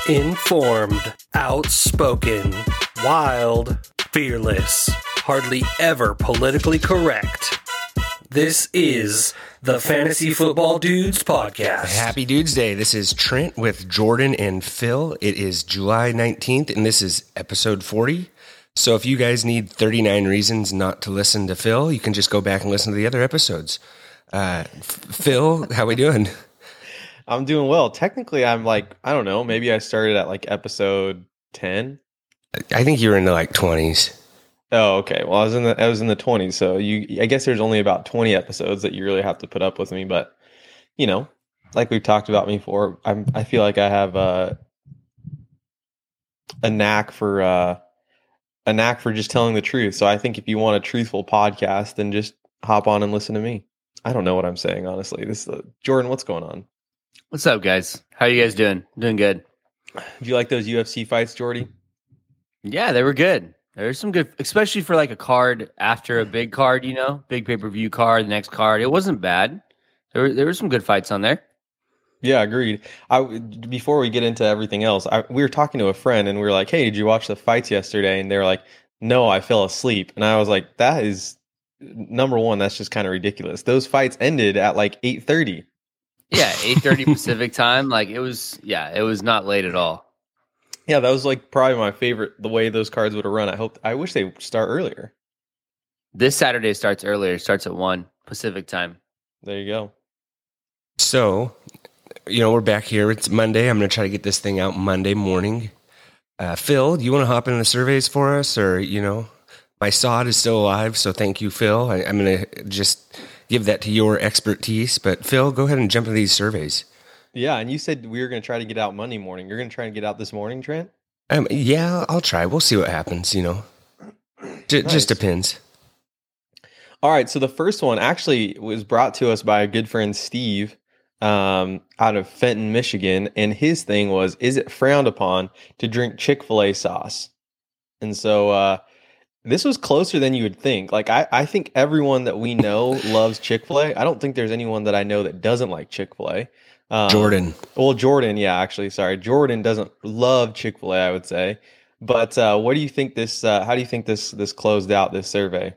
Informed, outspoken, wild, fearless, hardly ever politically correct. This is the Fantasy Football Dudes Podcast. Happy Dudes Day. This is Trent with Jordan and Phil. It is July 19th, and this is episode 40. So if you guys need 39 reasons not to listen to Phil, you can just go back and listen to the other episodes. Phil, how we doing? I'm doing well. Technically, I'm like, I don't know, maybe I started at like episode 10. I think you were in the like 20s. Oh, okay. Well, I was in the 20s, so I guess there's only about 20 episodes that you really have to put up with me, but you know, like we've talked about me before, I feel like I have a knack for just telling the truth. So I think if you want a truthful podcast, then just hop on and listen to me. I don't know what I'm saying, honestly. Jordan, what's going on? What's up, guys? How are you guys doing? Doing good. Do you like those UFC fights, Jordy? Yeah, they were good. There's some good, especially for like a card after a big card, you know, big pay-per-view card, the next card. It wasn't bad. There were some good fights on there. Yeah, agreed. Before we get into everything else, we were talking to a friend and we were like, hey, did you watch the fights yesterday? And they were like, no, I fell asleep. And I was like, that is, number one, that's just kind of ridiculous. Those fights ended at like 8:30. Yeah, 8:30 Pacific time. Like it was not late at all. Yeah, that was like probably my favorite, the way those cards would have run. I wish they would start earlier. This Saturday starts earlier. It starts at 1 Pacific time. There you go. So, you know, we're back here. It's Monday. I'm going to try to get this thing out Monday morning. Phil, do you want to hop in the surveys for us? Or, you know, my sod is still alive, so thank you, Phil. I'm going to just give that to your expertise. But, Phil, go ahead and jump into these surveys. Yeah, and you said we were going to try to get out Monday morning. You're going to try and get out this morning, Trent? Yeah, I'll try. We'll see what happens, you know. Just depends. All right, so the first one actually was brought to us by a good friend, Steve, out of Fenton, Michigan. And his thing was, is it frowned upon to drink Chick-fil-A sauce? And so this was closer than you would think. Like, I think everyone that we know loves Chick-fil-A. I don't think there's anyone that I know that doesn't like Chick-fil-A. Jordan. Well, Jordan, yeah, actually, sorry. Jordan doesn't love Chick-fil-A, I would say. But what do you think how do you think this closed out, this survey?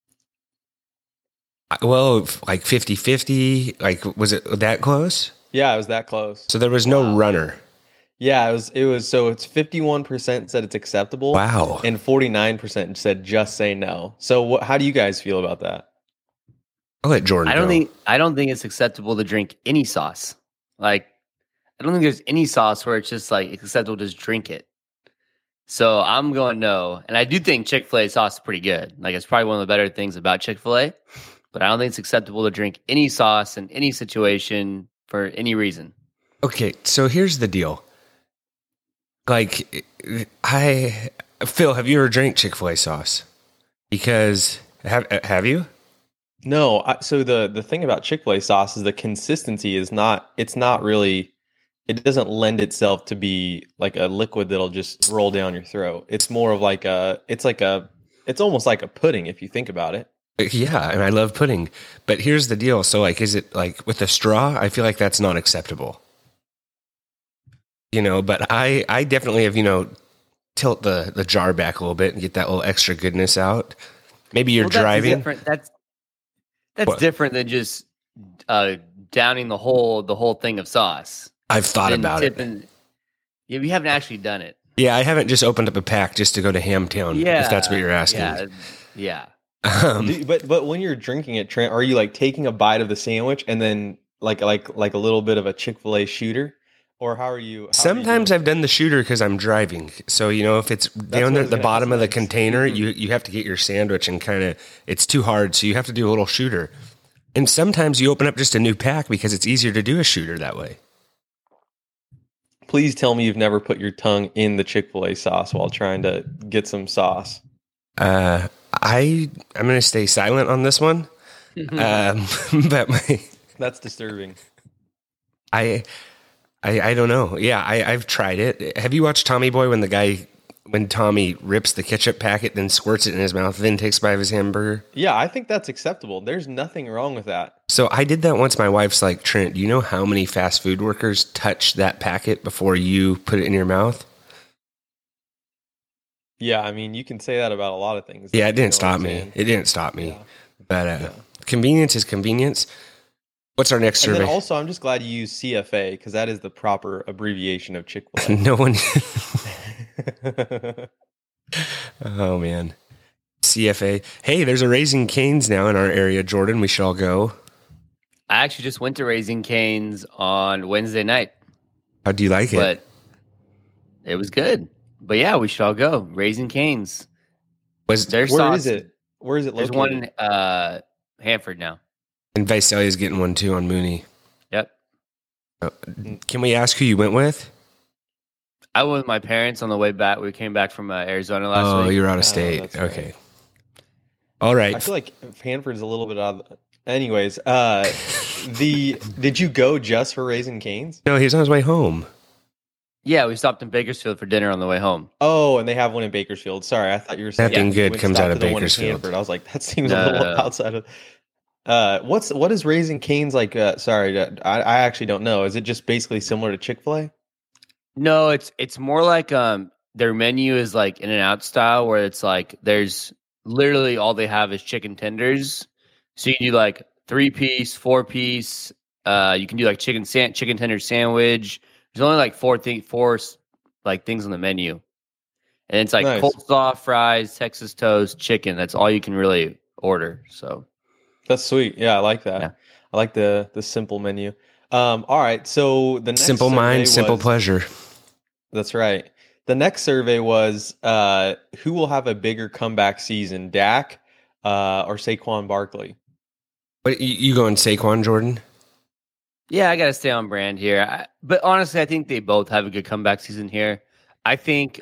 Well, like 50-50, like was it that close? Yeah, it was that close. So there was no runner. Yeah, it was so it's 51% said it's acceptable. Wow. And 49% said just say no. So how do you guys feel about that? I'll let Jordan go. I don't think it's acceptable to drink any sauce. Like, I don't think there's any sauce where it's just like it's acceptable to just drink it. So I'm going no. And I do think Chick-fil-A sauce is pretty good. Like, it's probably one of the better things about Chick-fil-A. But I don't think it's acceptable to drink any sauce in any situation for any reason. Okay, so here's the deal. Like, Phil, have you ever drank Chick-fil-A sauce? Because, have you? No. So the thing about Chick-fil-A sauce is the consistency is it's not really, it doesn't lend itself to be like a liquid that'll just roll down your throat. It's more of like it's almost like a pudding if you think about it. Yeah, and I love pudding. But here's the deal. So, like, is it like with a straw? I feel like that's not acceptable. You know, but I definitely have, you know, tilt the jar back a little bit and get that little extra goodness out. Maybe you're driving. That's different than just downing the whole thing of sauce. I've thought about it. Yeah, we haven't actually done it. Yeah, I haven't just opened up a pack just to go to Hamtown, if that's what you're asking. Yeah. But when you're drinking it, Trent, are you like taking a bite of the sandwich and then like a little bit of a Chick-fil-A shooter? Or how are you? Sometimes I've done the shooter because I'm driving. So, you know, if it's down there at the bottom of the container, you have to get your sandwich and kind of, it's too hard. So you have to do a little shooter. And sometimes you open up just a new pack because it's easier to do a shooter that way. Please tell me you've never put your tongue in the Chick-fil-A sauce while trying to get some sauce. I'm going to stay silent on this one. But that's disturbing. I don't know. Yeah, I've tried it. Have you watched Tommy Boy when the guy when Tommy rips the ketchup packet, then squirts it in his mouth, then takes a bite of his hamburger. Yeah, I think that's acceptable. There's nothing wrong with that. So I did that once. My wife's like, Trent, do you know how many fast food workers touch that packet before you put it in your mouth? Yeah, I mean, you can say that about a lot of things. Yeah, it You know didn't what stop I'm me. saying? It didn't stop me. Yeah. But Yeah. convenience is convenience. What's our next And survey? then also, I'm just glad you used CFA because that is the proper abbreviation of Chick-fil-A. No one. Oh, man. CFA. Hey, there's a Raising Cane's now in our area, Jordan. We should all go. I actually just went to Raising Cane's on Wednesday night, How do you like it? but it was good. But yeah, we should all go. Raising Cane's. Was There's Where sauce. is it? Where is it There's located? one in Hanford now. and Visalia's getting one too on Mooney. Yep. Can we ask who you went with? I went with my parents on the way back. We came back from Arizona last Oh, week. you're out of Oh, state. that's right. Okay. All right. I feel like Hanford's a little bit out of Anyways, did you go just for Raising Cane's? No, he's on his way home. Yeah, we stopped in Bakersfield for dinner on the way home. Oh, and they have one in Bakersfield. Sorry, I thought you were saying Nothing you good went comes stop out to of the one in Bakersfield. Hanford. I was like, that seems No, a little no. outside of. What is Raising Cane's like? Sorry, I actually don't know. Is it just basically similar to Chick-fil-A? No, it's more like their menu is like In and Out style, where it's like there's literally all they have is chicken tenders. So you can do like 3-piece, 4-piece. You can do like chicken tender sandwich. There's only like four like things on the menu, and it's like Nice. coleslaw, fries, Texas toast, chicken. That's all you can really order. So That's sweet. Yeah, I like that. Yeah. I like the simple menu. All right, so the next Simple survey mind, simple was- pleasure. That's right. The next survey was who will have a bigger comeback season, Dak or Saquon Barkley? What you going Saquon, Jordan? yeah, I got to stay on brand here. But honestly, I think they both have a good comeback season here. I think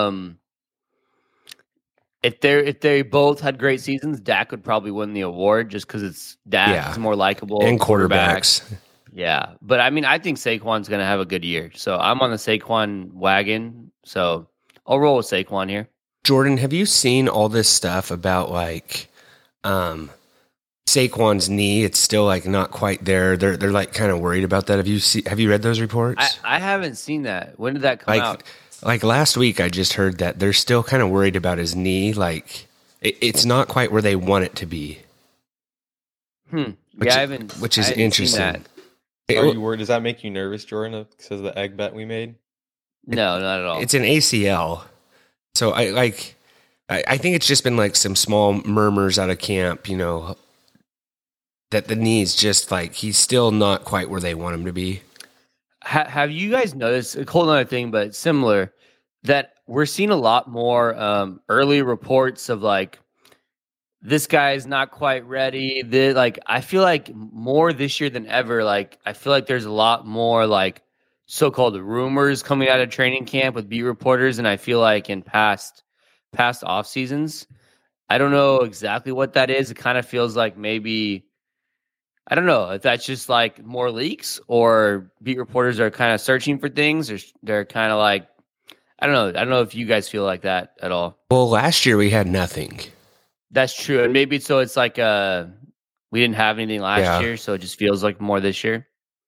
if they both had great seasons, Dak would probably win the award just because it's Dak. Yeah. He's more likable And quarterback. quarterbacks. Yeah, but I mean, I think Saquon's going to have a good year. So I'm on the Saquon wagon. So I'll roll with Saquon here. Jordan, have you seen all this stuff about like Saquon's knee? It's still like not quite there. They're like kind of worried about that. Have you read those reports? I haven't seen that. When did that come out? Like last week, I just heard that they're still kind of worried about his knee. Like it's not quite where they want it to be. Yeah, which- I haven't. which is I haven't seen interesting. that. Are you worried? Does that make you nervous, Jordan, because of the egg bet we made? No, not at all. It's an ACL. So I think it's just been like some small murmurs out of camp, you know, that the knee's just like he's still not quite where they want him to be. Have you guys noticed a whole other thing, but similar, that we're seeing a lot more early reports of like this guy's not quite ready. I feel like more this year than ever. Like I feel like there's a lot more like so-called rumors coming out of training camp with beat reporters, and I feel like in past off seasons, I don't know exactly what that is. It kind of feels like maybe. I don't know if that's just like more leaks or beat reporters are kind of searching for things or they're kind of like, I don't know. I don't know if you guys feel like that at all. Well, last year we had nothing. That's true. And maybe so it's like we didn't have anything last Yeah. year, so it just feels like more this year.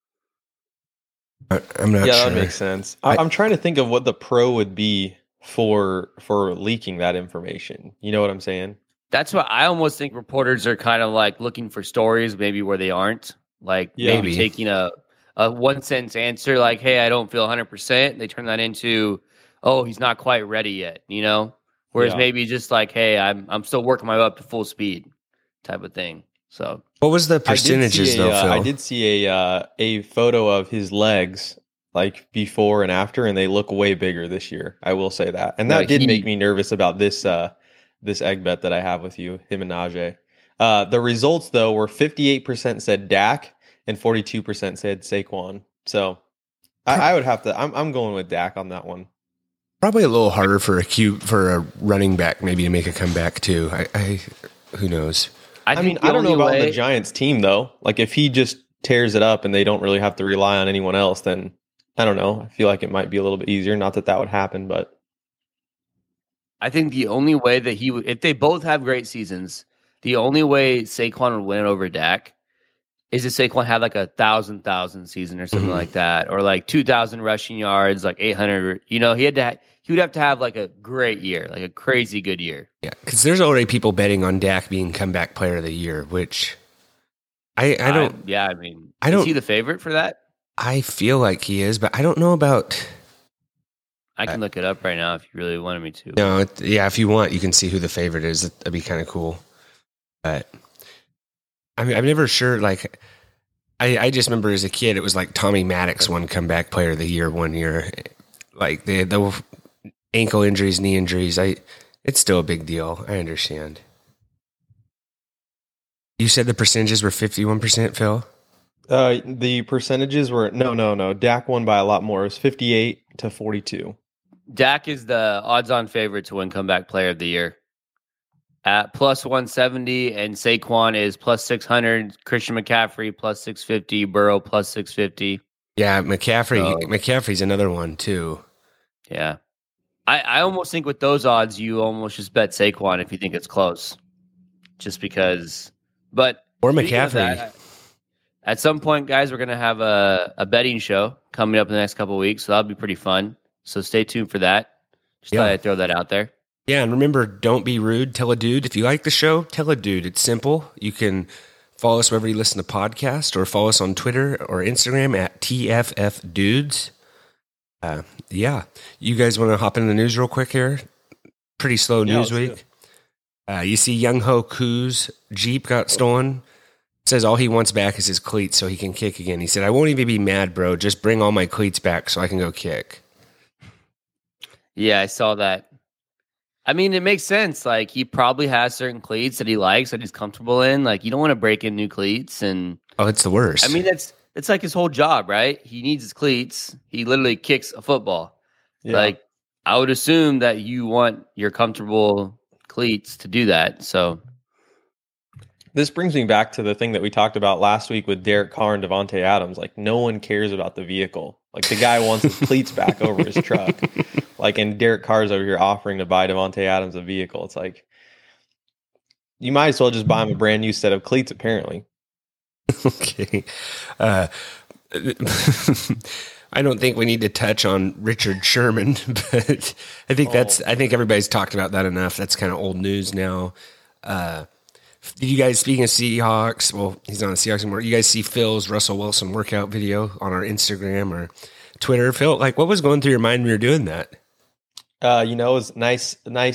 I'm not Yeah, sure. that makes sense. I'm trying to think of what the pro would be for leaking that information. You know what I'm saying? That's why I almost think reporters are kind of like looking for stories maybe where they aren't. Like Yeah. maybe taking a one sentence answer like, hey, I don't feel 100%. They turn that into, oh, he's not quite ready yet, you know? Whereas Yeah. maybe just like, hey, I'm still working my way up to full speed type of thing. So What was the percentages though, Phil? I did see a photo of his legs like before and after, and they look way bigger this year. I will say that, and that Yeah, did he- make me nervous about this egg bet that I have with you, him and Najee. The results though were 58% said Dak and 42% said Saquon. So I would have to. I'm going with Dak on that one. Probably a little harder for a running back maybe to make a comeback too. I who knows? I mean, I don't know about the Giants team though. Like if he just tears it up and they don't really have to rely on anyone else, then I don't know. I feel like it might be a little bit easier. Not that would happen, but I think the only way that he would, if they both have great seasons, the only way Saquon would win over Dak is if Saquon had like 1,000 season or something like that, or like 2,000 rushing yards, like 800. You know, he would have to have like a great year, like a crazy good year. Yeah, because there's already people betting on Dak being comeback player of the year, which I don't. Is he the favorite for that? I feel like he is, but I don't know about. I can look it up right now if you really wanted me to. No, if you want, you can see who the favorite is. That'd be kind of cool. But I mean, I'm never sure. Like, I just remember as a kid, it was like Tommy Maddox won comeback player of the year one year. Like the ankle injuries, knee injuries. It's still a big deal. I understand. You said the percentages were 51%, Phil? The percentages were no. Dak won by a lot more. It was 58-42. Dak is the odds-on favorite to win comeback player of the year at plus 170, and Saquon is plus 600. Christian McCaffrey plus 650. Burrow plus 650. Yeah, McCaffrey's another one too. Yeah, I almost think with those odds, you almost just bet Saquon if you think it's close, just because. But or McCaffrey. At some point, guys, we're going to have a betting show coming up in the next couple of weeks, so that'll be pretty fun. So stay tuned for that. Just thought I'd throw that out there. Yeah, and remember, don't be rude. Tell a dude. If you like the show, tell a dude. It's simple. You can follow us wherever you listen to podcasts, or follow us on Twitter or Instagram at TFFDudes. You guys want to hop into the news real quick here? Pretty slow news week. You see Young Ho Koo's Jeep got stolen. Says all he wants back is his cleats so he can kick again. He said, I won't even be mad, bro. Just bring all my cleats back so I can go kick. Yeah, I saw that. I mean, it makes sense. Like, he probably has certain cleats that he likes, that he's comfortable in. Like, you don't want to break in new cleats. And it's the worst. I mean, it's like his whole job, right? He needs his cleats. He literally kicks a football. Yeah. Like, I would assume that you want your comfortable cleats to do that. So this brings me back to the thing that we talked about last week with Derek Carr and Devontae Adams. Like, no one cares about the vehicle. Like, the guy wants his cleats back over his truck. Like, and Derek Carr's over here offering to buy Devontae Adams a vehicle. It's like, you might as well just buy him a brand new set of cleats, apparently. Okay. I don't think we need to touch on Richard Sherman, but I think I think everybody's talked about that enough. That's kind of old news now. Did you guys, speaking of Seahawks, well, he's not a Seahawks anymore. You guys see Phil's Russell Wilson workout video on our Instagram or Twitter? Phil, like, what was going through your mind when you were doing that? It was nice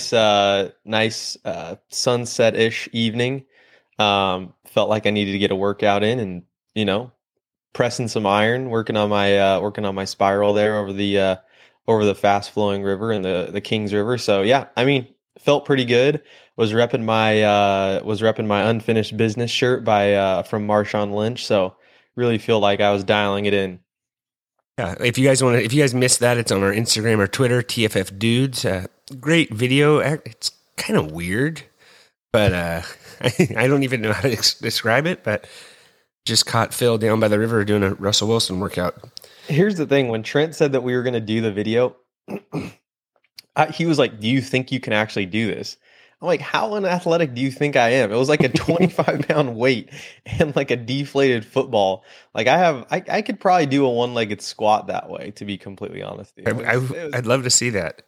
sunset-ish evening. Felt like I needed to get a workout in, and pressing some iron, working on my spiral there over the fast flowing river and the Kings River. So yeah, I mean, felt pretty good. Was repping my unfinished business shirt from Marshawn Lynch. So really feel like I was dialing it in. Yeah, if you guys missed that, it's on our Instagram or Twitter, TFF Dudes. Great video. It's kind of weird, but I don't even know how to describe it. But just caught Phil down by the river doing a Russell Wilson workout. Here's the thing: when Trent said that we were going to do the video, he was like, "Do you think you can actually do this?" I'm like, how unathletic do you think I am? It was like a 25-pound weight and like a deflated football. Like I could probably do a one-legged squat that way, to be completely honest. I'd love to see that.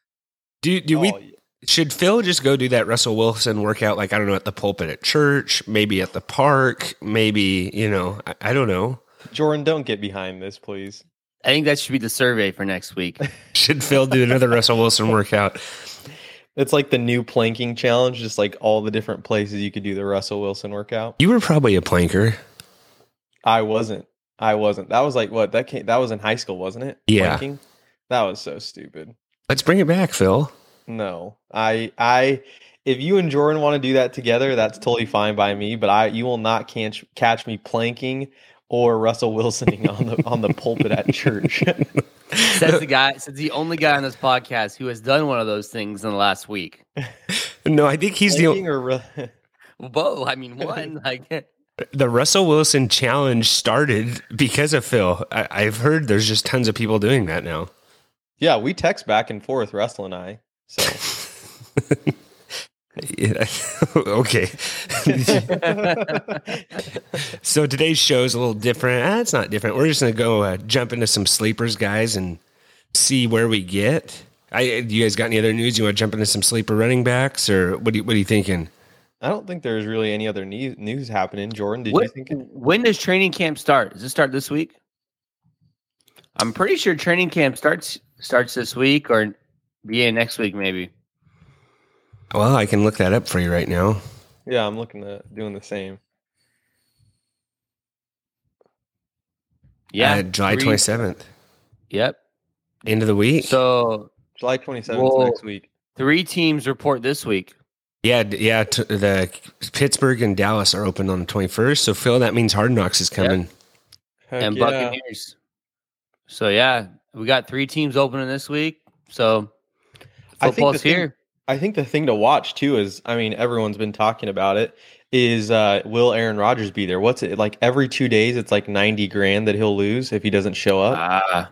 Should Phil just go do that Russell Wilson workout? Like, I don't know, at the pulpit at church, maybe at the park, maybe, I don't know. Jordan, don't get behind this, please. I think that should be the survey for next week. Should Phil do another Russell Wilson workout? It's like the new planking challenge, just like all the different places you could do the Russell Wilson workout. You were probably a planker. I wasn't. That was like what? That was in high school, wasn't it? Yeah. Planking? That was so stupid. Let's bring it back, Phil. No. If you and Jordan want to do that together, that's totally fine by me, but you will not catch me planking or Russell Wilsoning on the pulpit at church. Says the only guy on this podcast who has done one of those things in the last week. No, I think he's the Whoa, I mean, one. Like, the Russell Wilson challenge started because of Phil. I've heard there's just tons of people doing that now. Yeah, we text back and forth, Russell and I. So Yeah. Okay. So today's show is a little different. It's not different. We're just going to go jump into some sleepers, guys, and see where we get. Do you guys got any other news? You want to jump into some sleeper running backs, or what are you thinking? I don't think there's really any other news happening. Jordan, did you think? When does training camp start? Does it start this week? I'm pretty sure training camp starts this week or beginning next week, maybe. Well, I can look that up for you right now. Yeah, I'm looking at doing the same. Yeah, July 27th. Yep. End of the week. So July 27th next week. 3 teams report this week. Yeah. The Pittsburgh and Dallas are open on the 21st. So Phil, that means Hard Knocks is coming. Heck And yeah. Buccaneers. So yeah, we got 3 teams opening this week. So I think football's here. I think the thing to watch too is, I mean, everyone's been talking about it. Is will Aaron Rodgers be there? What's it like? Every 2 days, it's like $90,000 that he'll lose if he doesn't show up.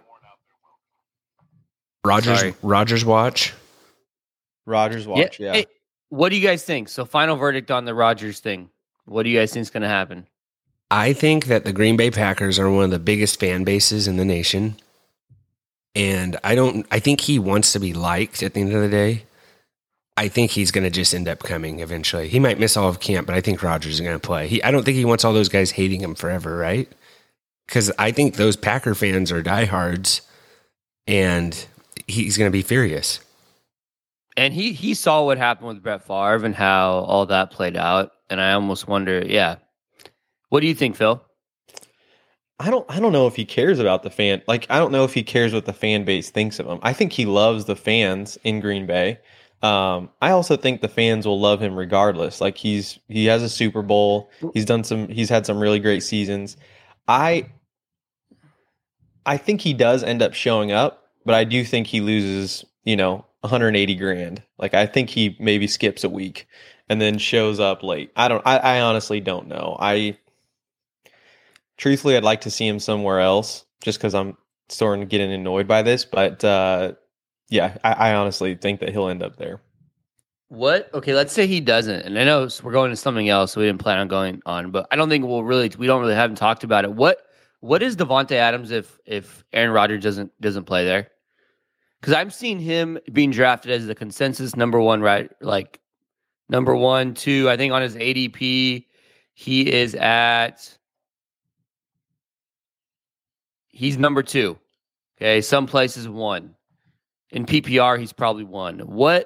Rodgers watch. Rodgers watch, yeah. Hey, what do you guys think? So final verdict on the Rodgers thing. What do you guys think is going to happen? I think that the Green Bay Packers are one of the biggest fan bases in the nation. And I think he wants to be liked at the end of the day. I think he's going to just end up coming eventually. He might miss all of camp, but I think Rodgers is going to play. I don't think he wants all those guys hating him forever, right? Because I think those Packer fans are diehards, and he's going to be furious. And he saw what happened with Brett Favre and how all that played out. And I almost wonder, yeah. What do you think, Phil? I don't know if he cares about the fan. Like, I don't know if he cares what the fan base thinks of him. I think he loves the fans in Green Bay. I also think the fans will love him regardless. Like he has a Super Bowl. He's had some really great seasons. I think he does end up showing up, but I do think he loses, $180,000. Like I think he maybe skips a week and then shows up late. I honestly don't know. Truthfully, I'd like to see him somewhere else just because I'm starting to get annoyed by this, but yeah, I honestly think that he'll end up there. What? Okay, let's say he doesn't. And I know we're going to something else, so we didn't plan on going on, but I don't think we don't really haven't talked about it. What is Davante Adams if Aaron Rodgers doesn't play there? Because I'm seeing him being drafted as the consensus number 1, right? Like number 1, 2. I think on his ADP, he's number 2. Okay, some places 1. In PPR, he's probably 1.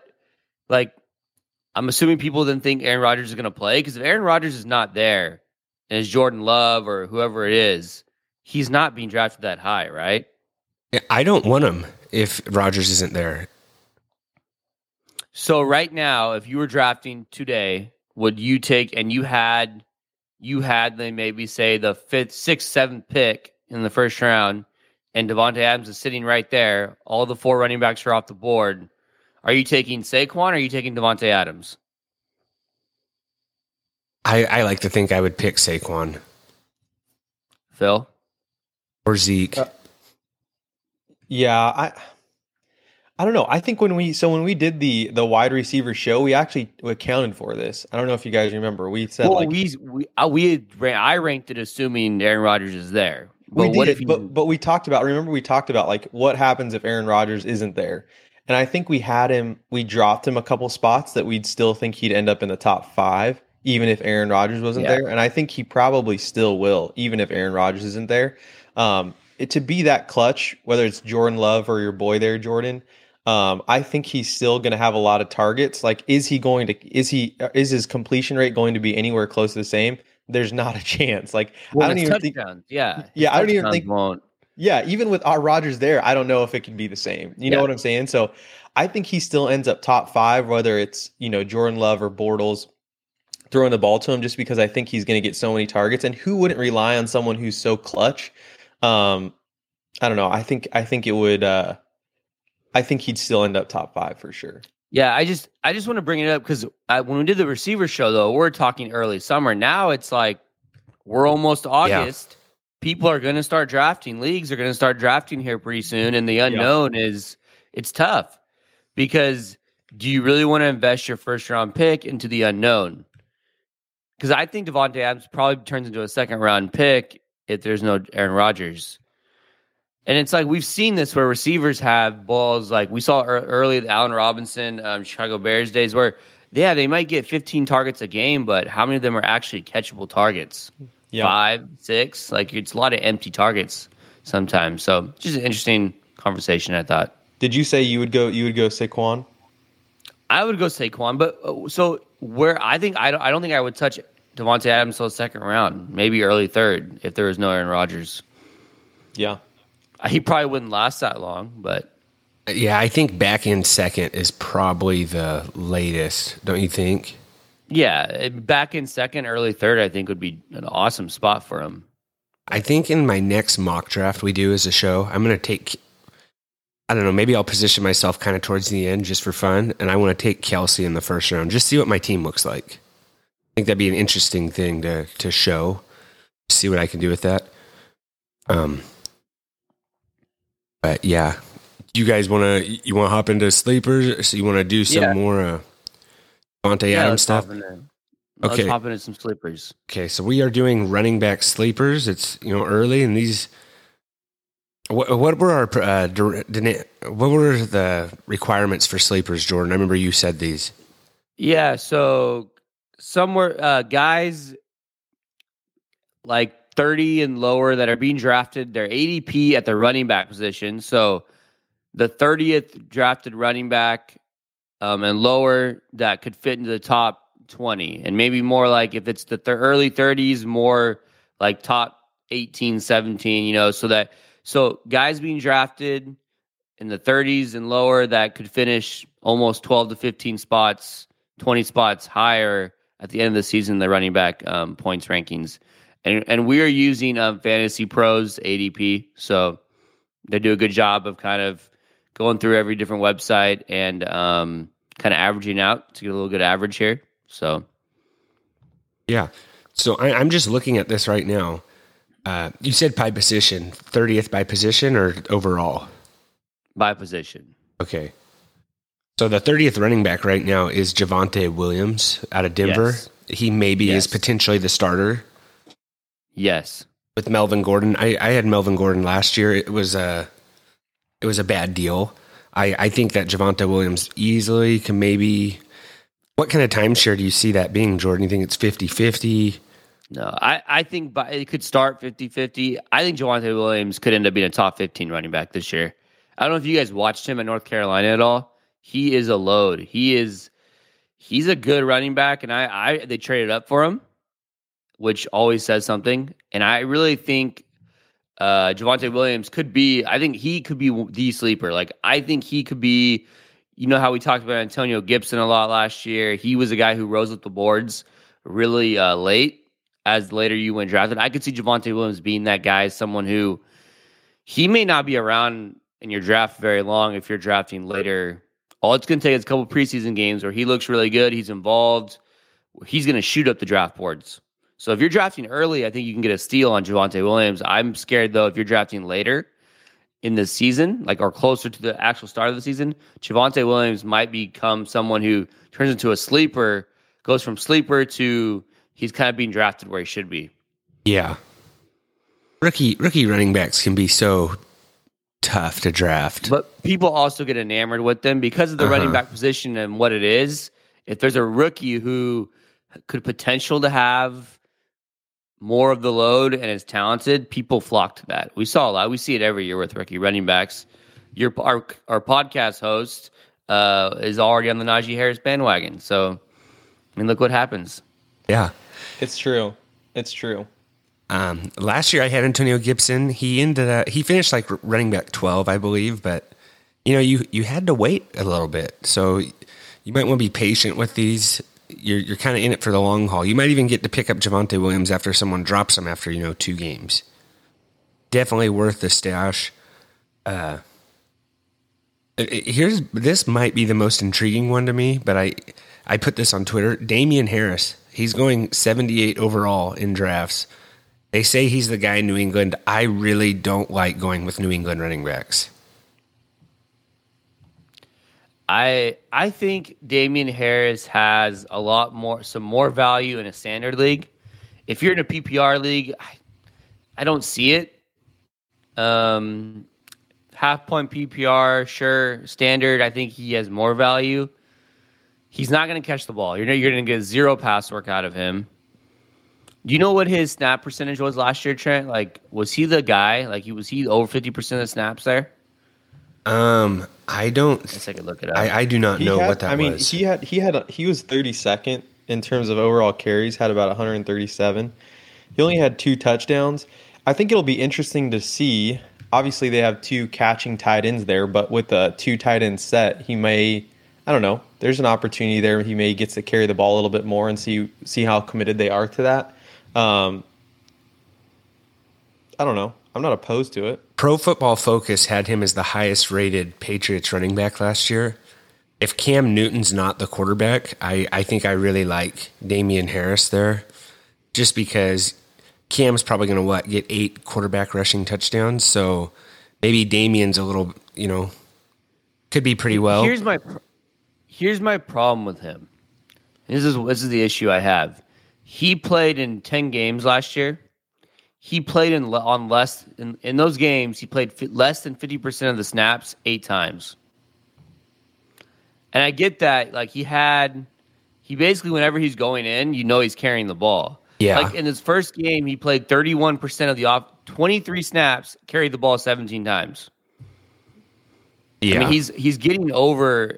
I'm assuming people didn't think Aaron Rodgers is going to play, because if Aaron Rodgers is not there, and it's Jordan Love or whoever it is, he's not being drafted that high, right? I don't want him if Rodgers isn't there. So right now, if you were drafting today, would you take, and you had them maybe say the 5th, 6th, 7th pick in the first round, and Davante Adams is sitting right there, all the 4 running backs are off the board, are you taking Saquon or are you taking Davante Adams? I like to think I would pick Saquon. Phil? Or Zeke. Yeah, I don't know. I think when we did the wide receiver show, we actually accounted for this. I don't know if you guys remember. We said I ranked it assuming Aaron Rodgers is there. But but we talked about like what happens if Aaron Rodgers isn't there. And I think we dropped him a couple spots that we'd still think he'd end up in the top 5, even if Aaron Rodgers wasn't there. And I think he probably still will, even if Aaron Rodgers isn't there. To be that clutch, whether it's Jordan Love or your boy there, Jordan, I think he's still going to have a lot of targets. Like, is his completion rate going to be anywhere close to the same? There's not a chance. Like, I don't even think. Yeah, I don't even think. Won't. Yeah, even with our Rodgers there, I don't know if it can be the same. You know what I'm saying? So I think he still ends up top 5, whether it's Jordan Love or Bortles throwing the ball to him, just because I think he's going to get so many targets. And who wouldn't rely on someone who's so clutch? I don't know. I think it would. I think he'd still end up top 5 for sure. Yeah, I just want to bring it up because when we did the receiver show, though, we're talking early summer. Now it's like we're almost August. Yeah. People are going to start drafting. Leagues are going to start drafting here pretty soon, and the unknown is it's tough because do you really want to invest your first round pick into the unknown? Because I think Davante Adams probably turns into a second round pick if there's no Aaron Rodgers. And it's like we've seen this where receivers have balls like we saw early the Allen Robinson, Chicago Bears days where, they might get 15 targets a game, but how many of them are actually catchable targets? Yeah. 5, 6? Like it's a lot of empty targets sometimes. So just an interesting conversation, I thought. Did you say you would go Saquon? I would go Saquon, but so where I don't think I would touch Davante Adams till the second round, maybe early third if there was no Aaron Rodgers. Yeah. He probably wouldn't last that long, but Yeah, I think back in second is probably the latest, don't you think? yeah, back in second, early third, I think would be an awesome spot for him. I think in my next mock draft we do as a show, I'm going to take, I don't know, maybe I'll position myself kind of towards the end just for fun, and I want to take Kelsey in the first round, just see what my team looks like. I think that'd be an interesting thing to show, see what I can do with that. But yeah, you guys want to hop into sleepers? So you want to do some more Davante Adams stuff? Let's hop into some sleepers. Okay, so we are doing running back sleepers. It's early, and these. What were our what were the requirements for sleepers, Jordan? I remember you said these. Yeah, so some were guys like 30 and lower that are being drafted. Their ADP at the running back position. So the 30th drafted running back and lower that could fit into the top 20, and maybe more like if it's the early 30s, more like top 18, 17. So guys being drafted in the 30s and lower that could finish almost 12 to 15 spots, 20 spots higher at the end of the season, the running back points rankings. And we are using Fantasy Pros ADP, so they do a good job of kind of going through every different website and kind of averaging out to get a little good average here. So, yeah. So I'm just looking at this right now. You said by position, 30th by position or overall? By position. Okay. So the 30th running back right now is Javonte Williams out of Denver. Yes. He maybe is potentially the starter. Yes. With Melvin Gordon. I had Melvin Gordon last year. It was a bad deal. I think that Javonte Williams easily can maybe... What kind of timeshare do you see that being, Jordan? You think it's 50-50? No, I think it could start 50-50. I think Javonte Williams could end up being a top 15 running back this year. I don't know if you guys watched him at North Carolina at all. He is a load. He's a good running back, and they traded up for him, which always says something. And I really think Javonte Williams could be, I think he could be the sleeper. Like, I think he could be, how we talked about Antonio Gibson a lot last year. He was a guy who rose up the boards really late as later you went drafted. I could see Javonte Williams being that guy, someone who he may not be around in your draft very long if you're drafting later. All it's going to take is a couple preseason games where he looks really good, he's involved, he's going to shoot up the draft boards. So if you're drafting early, I think you can get a steal on Javonte Williams. I'm scared, though, if you're drafting later in the season, or closer to the actual start of the season, Javonte Williams might become someone who turns into a sleeper, goes from sleeper to he's kind of being drafted where he should be. Yeah. Rookie running backs can be so tough to draft. But people also get enamored with them because of the running back position and what it is. If there's a rookie who could potential to have more of the load and is talented, people flock to that. We saw a lot. We see it every year with rookie running backs. Our podcast host is already on the Najee Harris bandwagon. So, look what happens. Yeah. It's true. It's true. Last year I had Antonio Gibson. He finished like running back 12, I believe, but you had to wait a little bit. So you might want to be patient with these. You're kind of in it for the long haul. You might even get to pick up Javonte Williams after someone drops him after 2 games. Definitely worth the stash. This might be the most intriguing one to me, but I put this on Twitter. Damian Harris. He's going 78 overall in drafts. They say he's the guy in New England. I really don't like going with New England running backs. I think Damian Harris has some more value in a standard league. If you're in a PPR league, I don't see it. Half point PPR, sure. Standard, I think he has more value. He's not going to catch the ball. You're going to get zero pass work out of him. Do you know what his snap percentage was last year, Trent? Like, was he the guy? Like, was he over 50% of the snaps there? I don't. Let's take a look at it. I do not know what that was. he was 32nd in terms of overall carries, had about 137. He only had 2 touchdowns. I think it'll be interesting to see. Obviously, they have 2 catching tight ends there, but with a 2 tight end set, he may. I don't know. There's an opportunity there. He may gets to carry the ball a little bit more and see how committed they are to that. I don't know. I'm not opposed to it. Pro Football Focus had him as the highest rated Patriots running back last year. If Cam Newton's not the quarterback, I think I really like Damian Harris there, just because Cam's probably going to get 8 quarterback rushing touchdowns. So maybe Damian's a little, could be pretty well. Here's my problem with him. This is the issue I have. He played in 10 games last year. He played in those games. He played less than 50% of the snaps 8 times. And I get that. Like he basically whenever he's going in, he's carrying the ball. Yeah. Like in his first game, he played 31% of the 23 snaps, carried the ball 17 times. Yeah. I mean, he's getting over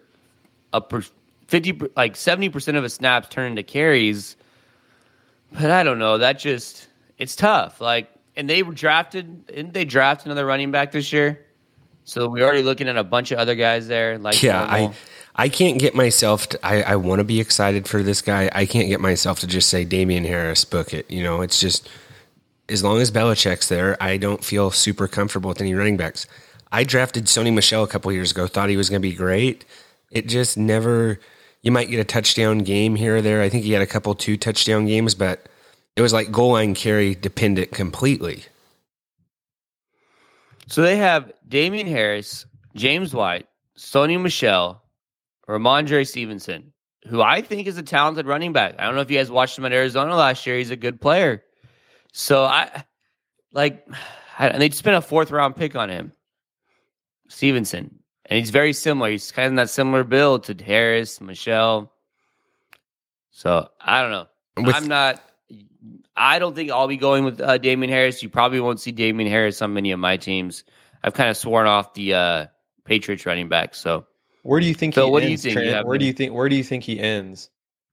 70% of his snaps turn into carries. But I don't know. It's tough. Like, and didn't they draft another running back this year? So we're already looking at a bunch of other guys there. Like, yeah, I can't get myself to, I want to be excited for this guy. I can't get myself to just say Damian Harris, book it. It's just, as long as Belichick's there, I don't feel super comfortable with any running backs. I drafted Sony Michel a couple years ago, thought he was going to be great. It just never, you might get a touchdown game here or there. I think he had a couple 2 touchdown games, but it was like goal line carry dependent completely. So they have Damian Harris, James White, Sony Michel, Ramondre Stevenson, who I think is a talented running back. I don't know if you guys watched him at Arizona last year. He's a good player. So and they spent a 4th round pick on him, Stevenson. And he's very similar. He's kind of that similar build to Harris, Michel. So I don't know. I don't think I'll be going with Damian Harris. You probably won't see Damian Harris on many of my teams. I've kind of sworn off the Patriots running back. So where do you think? Phil, he what ends, do you think? Trent? Where do you think he ends?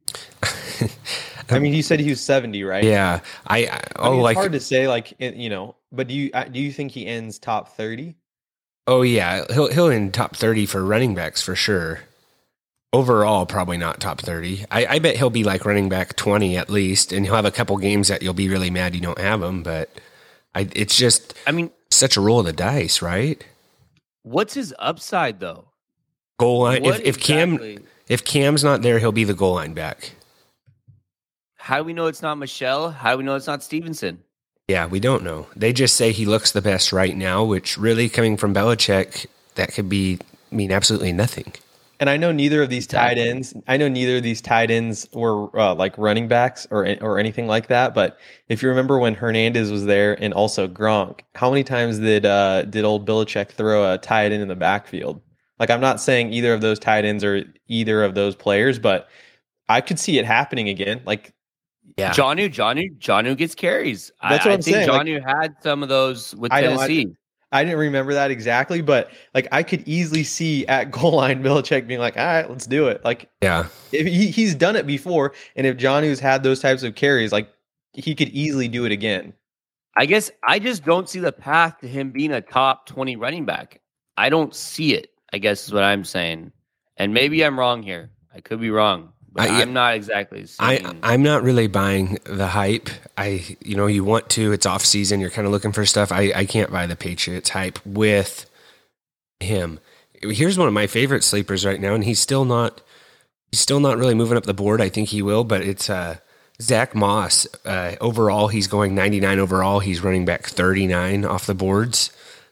I mean, he said he was 70, right? Yeah, it's hard to say, But do you think he ends top 30? Oh yeah, he'll end top 30 for running backs for sure. Overall, probably not top 30. I bet he'll be like running back 20 at least, and he'll have a couple games that you'll be really mad you don't have him. But it's just, such a roll of the dice, right? What's his upside though? Goal line. If Cam's not there, he'll be the goal line back. How do we know it's not Michel? How do we know it's not Stevenson? Yeah, we don't know. They just say he looks the best right now, which really coming from Belichick, that could mean absolutely nothing. And I know neither of these tight ends. Were like running backs or anything like that. But if you remember when Hernandez was there and also Gronk, how many times did old Belichick throw a tight end in the backfield? Like, I'm not saying either of those tight ends are either of those players, but I could see it happening again. Like, yeah, Jonnu gets carries. That's what I'm saying. Jonnu had some of those with Tennessee. I didn't remember that exactly, but like I could easily see at goal line Belichick being like, "All right, let's do it." Like, yeah, if he's done it before, and if Jonnu's had those types of carries, like he could easily do it again. I guess I just don't see the path to him being a top 20 running back. I don't see it, I guess is what I'm saying. And maybe I'm wrong here. I could be wrong. But I'm not exactly seeing. I'm not really buying the hype. You want to. It's off season. You're kind of looking for stuff. I can't buy the Patriots hype with him. Here's one of my favorite sleepers right now, and he's still not really moving up the board. I think he will, but it's Zach Moss. Overall, he's going 99 overall. He's running back 39 off the boards.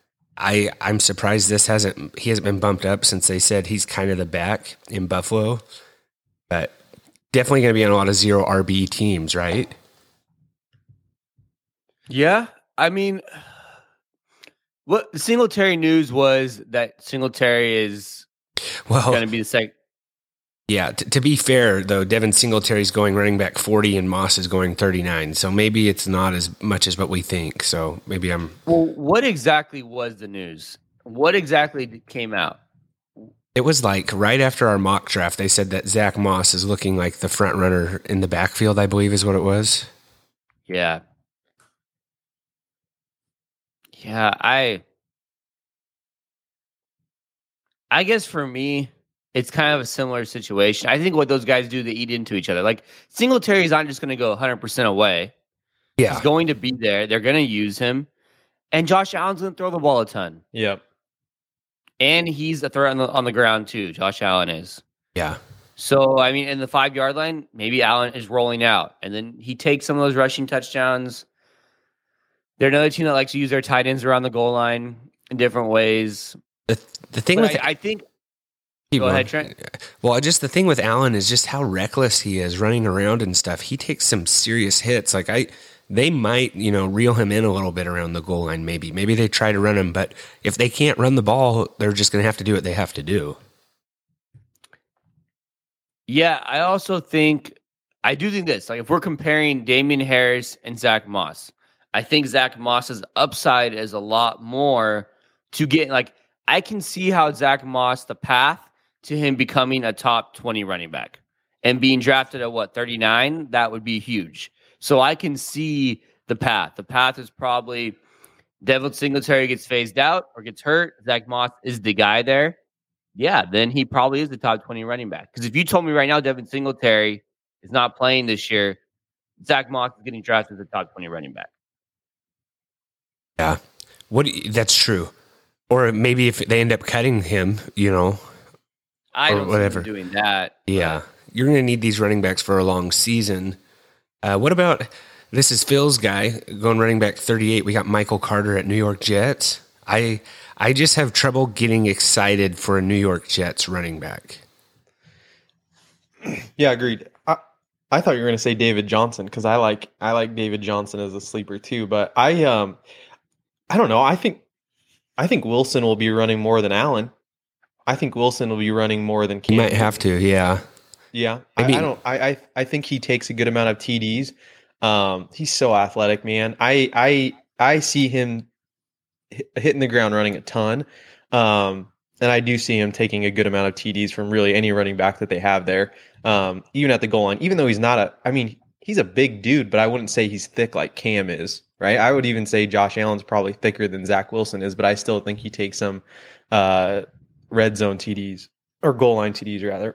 I'm surprised he hasn't been bumped up since they said he's kind of the back in Buffalo, but definitely going to be on a lot of 0 RB teams, right? Yeah, I mean, what the Singletary news was that Singletary is going to be the second. Yeah, to be fair, though, Devin Singletary's going running back 40 and Moss is going 39. So maybe it's not as much as what we think. So maybe I'm... Well, what exactly was the news? What exactly came out? It was like right after our mock draft, they said that Zach Moss is looking like the front runner in the backfield, I believe is what it was. Yeah. Yeah, I guess for me, it's kind of a similar situation. I think what those guys do, they eat into each other. Like Singletary is not just going to go 100% away. Yeah. He's going to be there. They're going to use him. And Josh Allen's going to throw the ball a ton. Yep. And he's a threat on the ground too. Josh Allen is. Yeah. So, I mean, in the 5-yard line, maybe Allen is rolling out. And then he takes some of those rushing touchdowns. They're another team that likes to use their tight ends around the goal line in different ways. The thing But with... I think... Go ahead, Trent. Well, just the thing with Allen is just how reckless he is running around and stuff. He takes some serious hits. Like they might, reel him in a little bit around the goal line. Maybe they try to run him, but if they can't run the ball, they're just going to have to do what they have to do. Yeah, I do think this. Like, if we're comparing Damian Harris and Zach Moss, I think Zach Moss's upside is a lot more to get. Like, I can see how Zach Moss, the path to him becoming a top 20 running back and being drafted at 39, that would be huge. So I can see the path. The path is probably Devin Singletary gets phased out or gets hurt. Zach Moss is the guy there. Yeah, then he probably is the top 20 running back. Because if you told me right now Devin Singletary is not playing this year, Zach Moss is getting drafted as a top 20 running back. Yeah, that's true. Or maybe if they end up cutting him, I or don't whatever. see him doing that. Yeah, you're going to need these running backs for a long season. What about, this is Phil's guy, going running back 38. We got Michael Carter at New York Jets. I just have trouble getting excited for a New York Jets running back. Yeah, agreed. I thought you were going to say David Johnson because I like David Johnson as a sleeper too. But I don't know. I think Wilson will be running more than Allen. I think Wilson will be running more than Cam. He might have to, yeah. Yeah, I I think he takes a good amount of TDs. He's so athletic, man. I see him hitting the ground running a ton, and I do see him taking a good amount of TDs from really any running back that they have there, even at the goal line. Even though he's not he's a big dude, but I wouldn't say he's thick like Cam is, right? I would even say Josh Allen's probably thicker than Zach Wilson is, but I still think he takes some red zone TDs or goal line TDs rather.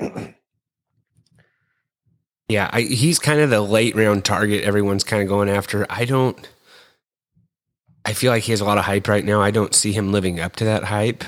Yeah, he's kind of the late round target everyone's kind of going after. I feel like he has a lot of hype right now. I don't see him living up to that hype.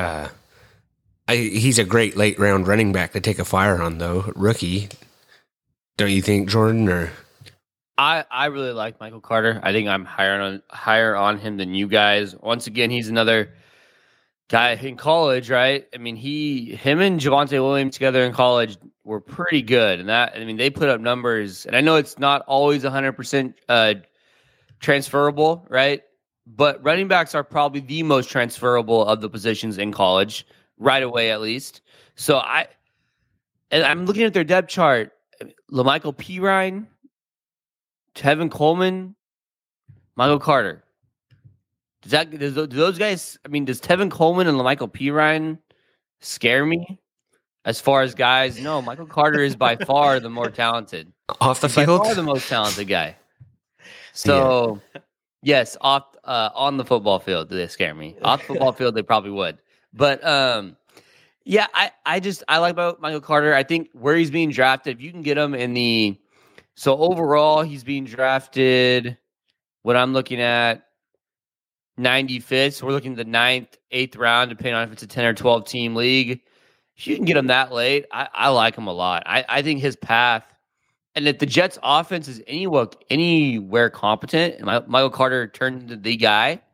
He's a great late round running back to take a flyer on, though. Rookie. Don't you think, Jordan? Or I really like Michael Carter. I think I'm higher on him than you guys. Once again, he's another guy in college, right? I mean, him and Javonte Williams together in college were pretty good, and they put up numbers. And I know it's not always 100% transferable, right? But running backs are probably the most transferable of the positions in college, right away at least. So I'm looking at their depth chart: LaMichael Pirine, Tevin Coleman, Michael do those guys? I mean, does Tevin Coleman and LaMichael Pirine scare me? As far as guys, no. Michael Carter is by far the more talented. Off the By field, far the most talented guy. So, yes, on the football field, do they scare me? Off the football field, they probably would. But yeah, I like about Michael Carter. I think where he's being drafted, if you can get him so overall he's being drafted. What I'm looking at. 95th. So we're looking at the 9th, 8th round, depending on if it's a 10 or 12 team league. If you can get him that late, I like him a lot. I think his path, and if the Jets offense is anywhere competent, and Michael Carter turned into the guy,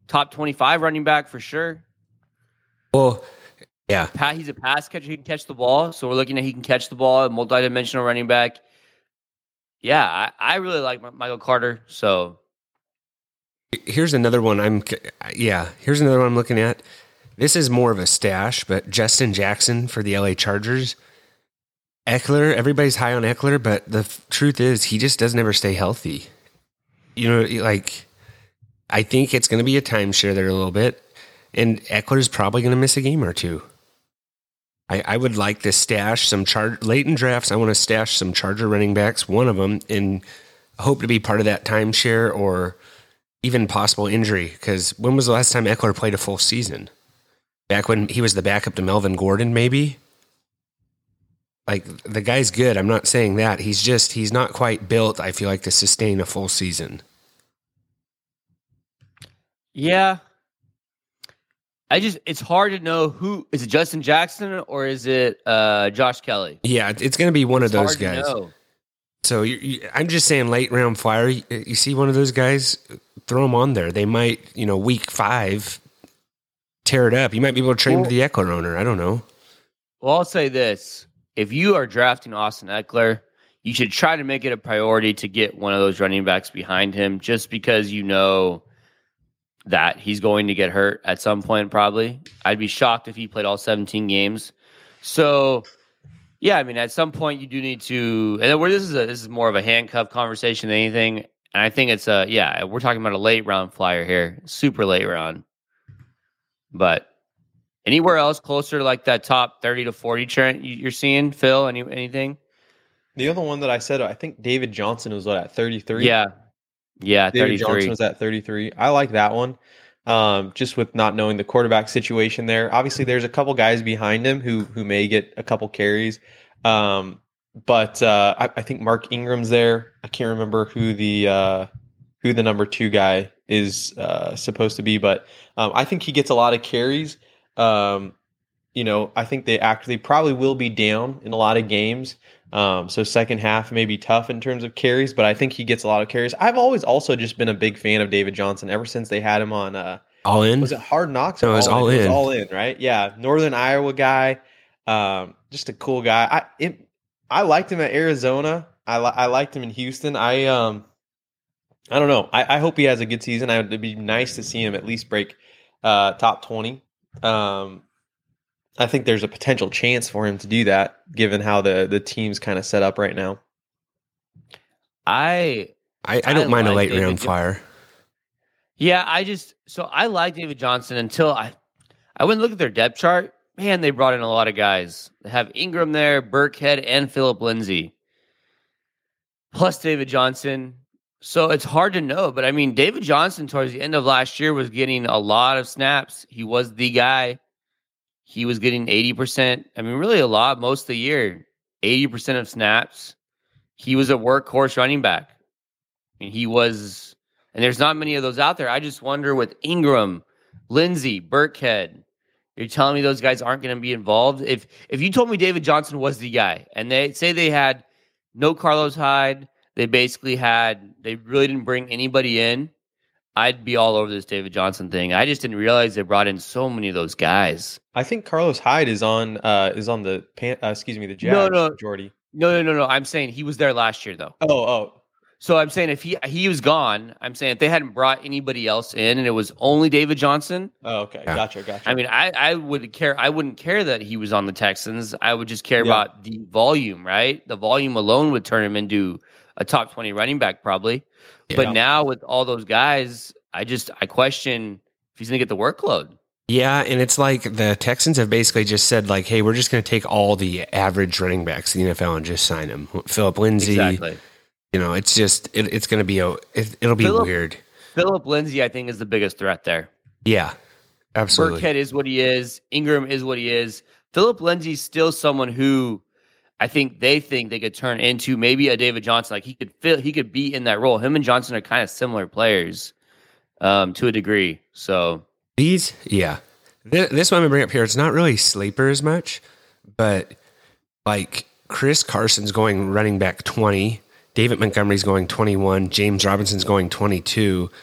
top 25 running back for sure. Well, yeah. He's a pass catcher. He can catch the ball. So we're looking at he can catch the ball, a multidimensional running back. Yeah, I really like Michael Carter. So here's another one here's another one I'm looking at. This is more of a stash, but Justin Jackson for the LA Chargers. Eckler, everybody's high on Eckler, but the truth is he just doesn't ever stay healthy. You know, like, I think it's going to be a timeshare there a little bit, and Eckler's probably going to miss a game or two. I would like to stash some late in drafts. I want to stash some Charger running backs, one of them, and hope to be part of that timeshare or even possible injury. Because when was the last time Eckler played a full season? Back when he was the backup to Melvin Gordon, maybe? Like, the guy's good. I'm not saying that. He's not quite built, I feel like, to sustain a full season. Yeah. it's hard to know who is it, Justin Jackson or is it Josh Kelly? Yeah, it's going to be one of those guys. Know. So I'm just saying, late round flyer. You see one of those guys, throw them on there. They might, week 5, tear it up. You might be able to trade him to the Eckler owner. I don't know. Well, I'll say this: if you are drafting Austin Eckler, you should try to make it a priority to get one of those running backs behind him, just because you know that he's going to get hurt at some point, probably. I'd be shocked if he played all 17 games. So, yeah, I mean, at some point you do need to, and this is more of a handcuff conversation than anything. And I think it's we're talking about a late round flyer here, super late round. But anywhere else closer to like that top 30 to 40 trend you're seeing, Phil? Anything? The other one that I said, I think David Johnson was at 33. Yeah, David 33. Johnson was at 33. I like that one. Just with not knowing the quarterback situation there. Obviously, there's a couple guys behind him who may get a couple carries. But I think Mark Ingram's there. I can't remember who the number 2 guy is supposed to be, but I think he gets a lot of carries. I think they probably will be down in a lot of games. So second half may be tough in terms of carries, but I think he gets a lot of carries. I've always also just been a big fan of David Johnson ever since they had him on All In. Was it Hard Knocks? No, it was All In. It was All In, right? Yeah, Northern Iowa guy, just a cool guy. I liked him at Arizona. I liked him in Houston. I don't know. I hope he has a good season. It'd be nice to see him at least break top 20. I think there's a potential chance for him to do that, given how the team's kind of set up right now. I don't mind a late round flyer. Yeah, I like David Johnson until I went and looked at their depth chart. Man, they brought in a lot of guys. They have Ingram there, Burkhead, and Philip Lindsay, plus David Johnson. So it's hard to know, but I mean, David Johnson towards the end of last year was getting a lot of snaps. He was the guy. He was getting 80%. I mean, really a lot, most of the year, 80% of snaps. He was a workhorse running back. I mean, he was, and there's not many of those out there. I just wonder with Ingram, Lindsay, Burkhead, you're telling me those guys aren't going to be involved? If you told me David Johnson was the guy, and they say they had no Carlos Hyde, they really didn't bring anybody in, I'd be all over this David Johnson thing. I just didn't realize they brought in so many of those guys. I think Carlos Hyde is on the Jags. No, Jordy. No. I'm saying he was there last year though. Oh. So I'm saying if he was gone, I'm saying if they hadn't brought anybody else in and it was only David Johnson. Oh, okay. Yeah. Gotcha. I mean, I wouldn't care that he was on the Texans. I would just care about the volume, right? The volume alone would turn him into a top 20 running back probably. Yeah. But now with all those guys, I question if he's going to get the workload. Yeah, and it's like the Texans have basically just said, like, hey, we're just going to take all the average running backs in the NFL and just sign them. Philip Lindsay. Exactly. It's just, it's going to be, it'll be weird. Philip Lindsay, I think, is the biggest threat there. Yeah, absolutely. Burkhead is what he is. Ingram is what he is. Philip Lindsay's still someone who I think they could turn into maybe a David Johnson. Like he could be in that role. Him and Johnson are kind of similar players to a degree. So this one I'm gonna bring up here, it's not really sleeper as much, but like Chris Carson's going running back 20, David Montgomery's going 21, James Robinson's going 22.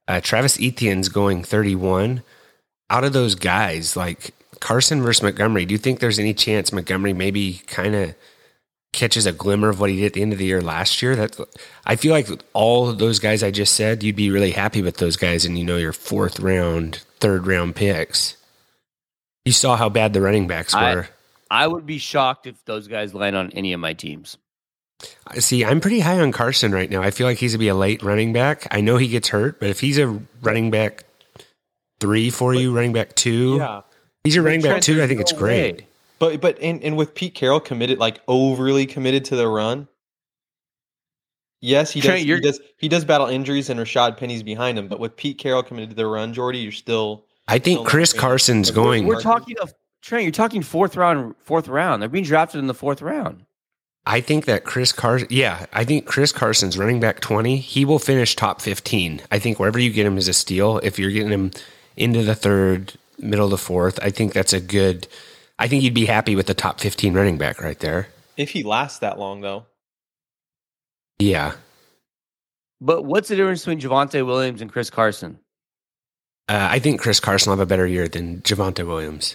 Travis Etienne's going 31. Out of those guys, like Carson versus Montgomery, do you think there's any chance Montgomery maybe kind of catches a glimmer of what he did at the end of the year last year? I feel like all of those guys I just said, you'd be really happy with those guys and your 4th round, 3rd round picks. You saw how bad the running backs were. I would be shocked if those guys land on any of my teams. See, I'm pretty high on Carson right now. I feel like he's going to be a late running back. I know he gets hurt, but if he's a running back 3 for you, running back 2, Yeah. he's your running back 2, I think it's great. But and with Pete Carroll committed, like overly committed to the run. Yes, he does. He does battle injuries, and Rashad Penny's behind him. But with Pete Carroll committed to the run, Jordy, you're still. I think Chris Carson's going. We're talking of Trent. You're talking 4th round. They're being drafted in the 4th round. I think that Chris Carson. Yeah, I think Chris Carson's running back 20. He will finish top 15. I think wherever you get him is a steal. If you're getting him into the 3rd, middle of the 4th, I think that's a good. I think you'd be happy with the top 15 running back right there. If he lasts that long, though. Yeah. But what's the difference between Javonte Williams and Chris Carson? I think Chris Carson will have a better year than Javonte Williams.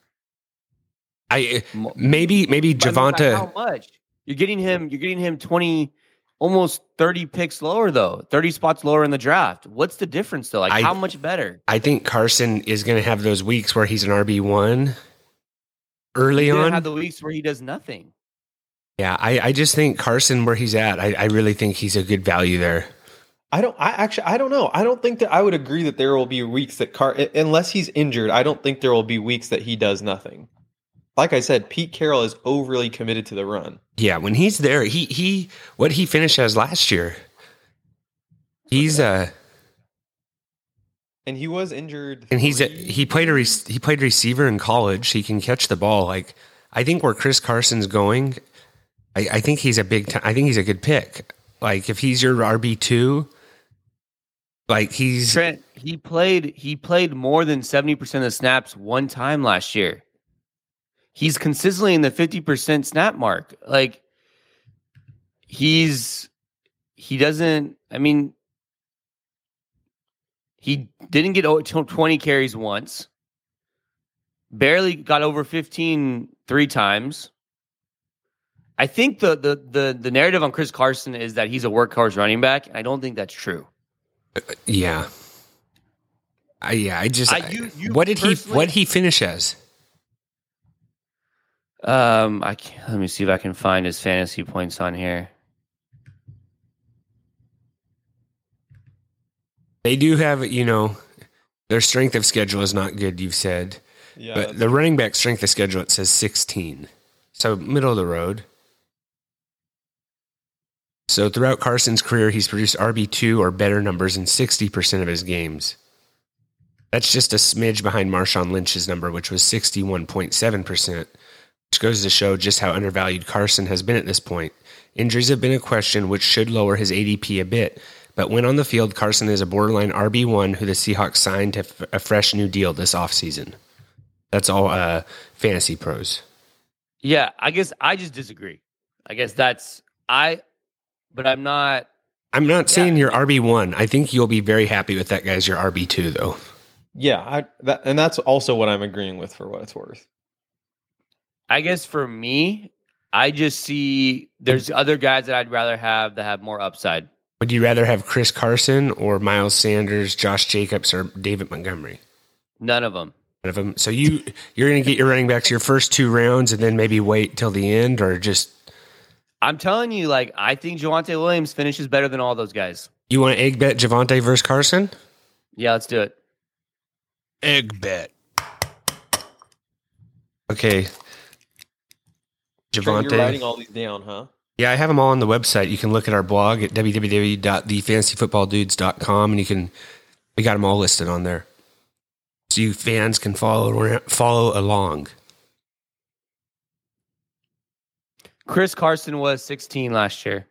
Maybe Javonte. How much? You're getting him 20, almost 30 picks lower though. 30 spots lower in the draft. What's the difference though? How much better? I think Carson is going to have those weeks where he's an RB1 early on. Have the weeks where he does nothing. Yeah, I just think Carson, where he's at, I really think he's a good value there. I don't know. I don't think that I would agree that there will be weeks that unless he's injured, I don't think there will be weeks that he does nothing. Like I said, Pete Carroll is overly committed to the run. Yeah, when he's there, he what he finished as last year. He's and he was injured. And he played receiver in college. He can catch the ball. Like I think where Chris Carson's going, I think he's a I think he's a good pick. Like if he's your RB2, like Trent, he played more than 70% of the snaps one time last year. He's consistently in the 50% snap mark. Like he didn't get 20 carries once. Barely got over 15 3 times. I think the narrative on Chris Carson is that he's a workhorse running back. I don't think that's true. Yeah. What did he finish as? Let me see if I can find his fantasy points on here. They do have, their strength of schedule is not good, you've said. Yeah, but the running back strength of schedule, it says 16. So middle of the road. So throughout Carson's career, he's produced RB2 or better numbers in 60% of his games. That's just a smidge behind Marshawn Lynch's number, which was 61.7%, which goes to show just how undervalued Carson has been at this point. Injuries have been a question, which should lower his ADP a bit. But when on the field, Carson is a borderline RB1 who the Seahawks signed to a fresh new deal this offseason. That's all Fantasy Pros. Yeah, I guess I just disagree. I guess but I'm not. I'm not saying you're RB1. I think you'll be very happy with that guy as your RB2, though. Yeah, and that's also what I'm agreeing with for what it's worth. I guess for me, I just see there's other guys that I'd rather have that have more upside. Would you rather have Chris Carson or Miles Sanders, Josh Jacobs, or David Montgomery? None of them. None of them. So you're going to get your running backs your first 2 rounds and then maybe wait till the end, or just... I'm telling you, I think Javonte Williams finishes better than all those guys. You want to egg bet Javonte versus Carson? Yeah, let's do it. Egg bet. Okay. Javonte. You're writing all these down, huh? Yeah, I have them all on the website. You can look at our blog at www.thefantasyfootballdudes.com, and we got them all listed on there, so you fans can follow along. Chris Carson was 16 last year.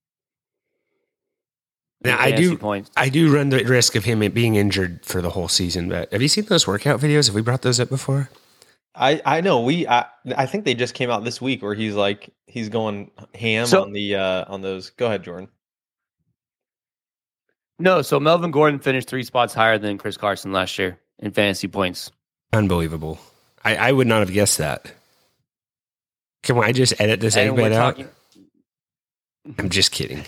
Now, I do run the risk of him being injured for the whole season. But have you seen those workout videos? Have we brought those up before? I know I think they just came out this week where he's going ham on those. Go ahead, Jordan. No, so Melvin Gordon finished 3 spots higher than Chris Carson last year in fantasy points. Unbelievable. I would not have guessed that. Can I just edit this egg bit out? I'm just kidding.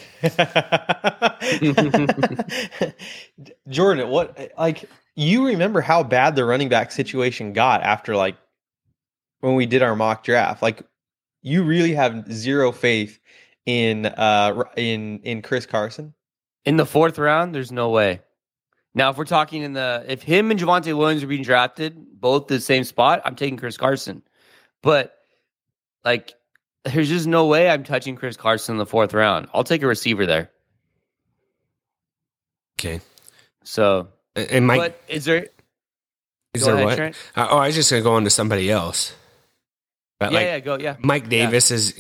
Jordan, what, like, you remember how bad the running back situation got after, like, when we did our mock draft? Like, you really have zero faith in Chris Carson? In the 4th round, there's no way. Now, if we're talking if him and Javonte Williams are being drafted, both the same spot, I'm taking Chris Carson. But, like, there's just no way I'm touching Chris Carson in the 4th round. I'll take a receiver there. Okay. So, and Mike, but is there what? Trent? I was just going to go on to somebody else. But Go. Mike Davis is,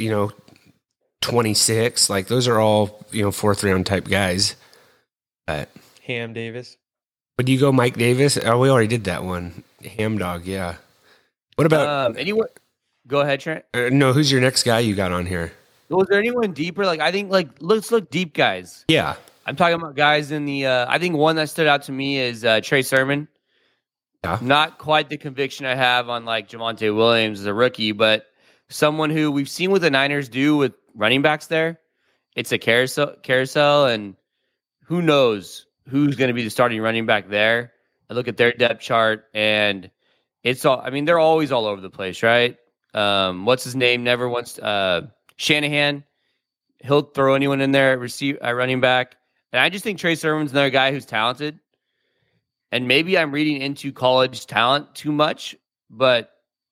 26. Like, those are all, 4th round type guys. But Ham Davis. would you go Mike Davis? Oh, we already did that one. Ham dog, yeah. What about anyone? Go ahead, Trent. No, who's your next guy you got on here? Was there anyone deeper? Like, I think, let's look deep, guys. Yeah. I'm talking about guys in the. I think one that stood out to me is Trey Sermon. Yeah. Not quite the conviction I have on like Javonte Williams as a rookie, but someone who we've seen what the Niners do with running backs there. It's a carousel, and who knows who's going to be the starting running back there. I look at their depth chart, and it's all. I mean, they're always all over the place, right? What's his name? Never once. Shanahan. He'll throw anyone in there at running back. And I just think Trey Sermon's another guy who's talented. And maybe I'm reading into college talent too much, but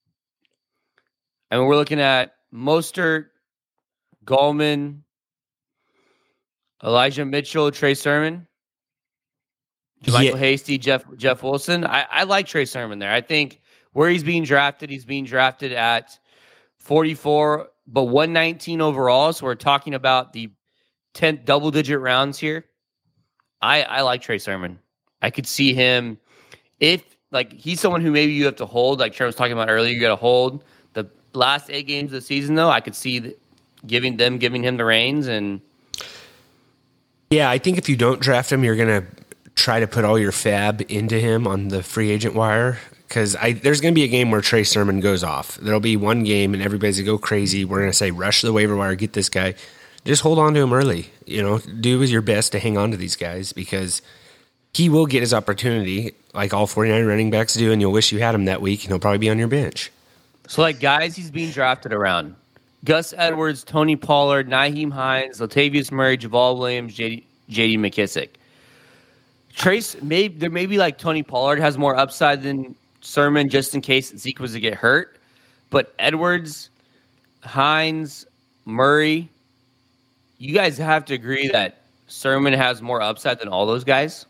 I mean, we're looking at Mostert, Gallman, Elijah Mitchell, Trey Sermon, Michael Hasty, Jeff Wilson. I like Trey Sermon there. I think where he's being drafted at 44, but 119 overall. So we're talking about the 10th double-digit rounds here. I like Trey Sermon. I could see him if, like, he's someone who maybe you have to hold, like Trent was talking about earlier. You got to hold the last 8 games of the season, though. I could see giving him the reins. And yeah, I think if you don't draft him, you're going to try to put all your fab into him on the free agent wire. Because there's going to be a game where Trey Sermon goes off. There'll be one game, and everybody's going to go crazy. We're going to say, rush the waiver wire, get this guy. Just hold on to him early. Do your best to hang on to these guys because he will get his opportunity like all 49 running backs do, and you'll wish you had him that week, and he'll probably be on your bench. So, like, guys he's being drafted around. Gus Edwards, Tony Pollard, Nyheim Hines, Latavius Murray, Javal Williams, J.D. McKissick. There may be like Tony Pollard has more upside than Sermon just in case Zeke was to get hurt. But Edwards, Hines, Murray, you guys have to agree that Sermon has more upside than all those guys?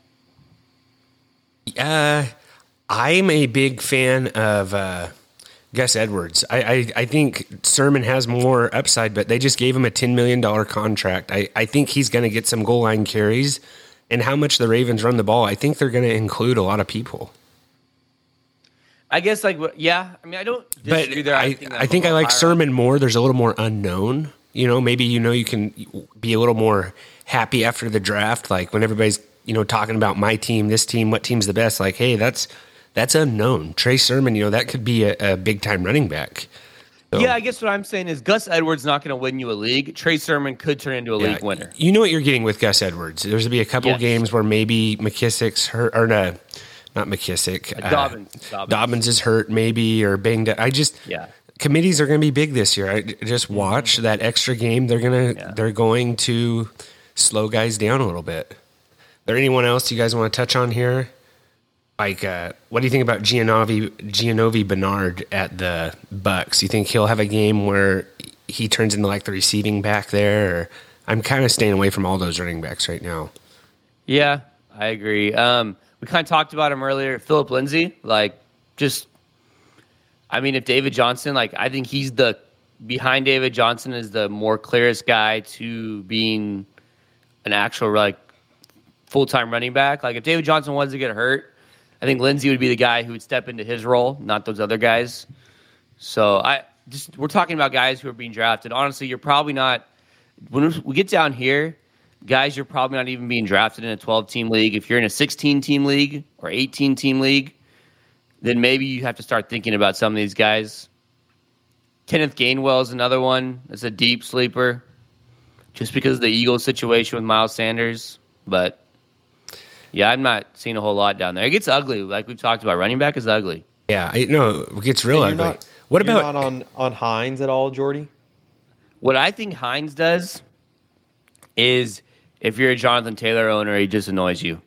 I'm a big fan of Gus Edwards. I think Sermon has more upside, but they just gave him a $10 million contract. I think he's going to get some goal line carries. And how much the Ravens run the ball, I think they're going to include a lot of people. I guess, like, yeah. I mean, I don't disagree there. I think I like Sermon more. There's a little more unknown. Maybe you can be a little more happy after the draft. Like when everybody's talking about my team, this team, what team's the best. Like, hey, that's unknown. Trey Sermon, that could be a big time running back. So, yeah, I guess what I'm saying is Gus Edwards not going to win you a league. Trey Sermon could turn into a league winner. You know what you're getting with Gus Edwards. There's going to be a couple games where maybe McKissick's hurt, or no, not McKissick. Dobbins is hurt maybe or banged up. Committees are going to be big this year. I just watch that extra game. They're going to slow guys down a little bit. Is there anyone else you guys want to touch on here? Like, what do you think about Gianovi Bernard at the Bucks? You think he'll have a game where he turns into like the receiving back there? Or I'm kind of staying away from all those running backs right now. Yeah, I agree. We kind of talked about him earlier. Philip Lindsay, if David Johnson, I think he's behind David Johnson is the more clearest guy to being an actual full-time running back. If David Johnson was to get hurt, I think Lindsay would be the guy who would step into his role, not those other guys. So we're talking about guys who are being drafted. Honestly, you're probably not. When we get down here, guys you're probably not even being drafted in a 12-team league. If you're in a 16-team league or 18-team league, then maybe you have to start thinking about some of these guys. Kenneth Gainwell is another one. That's a deep sleeper just because of the Eagles situation with Miles Sanders. But, yeah, I'm not seeing a whole lot down there. It gets ugly. Like we've talked about, running back is ugly. Yeah, it gets real ugly. What you're about not on Hines at all, Jordy? What I think Hines does is if you're a Jonathan Taylor owner, he just annoys you.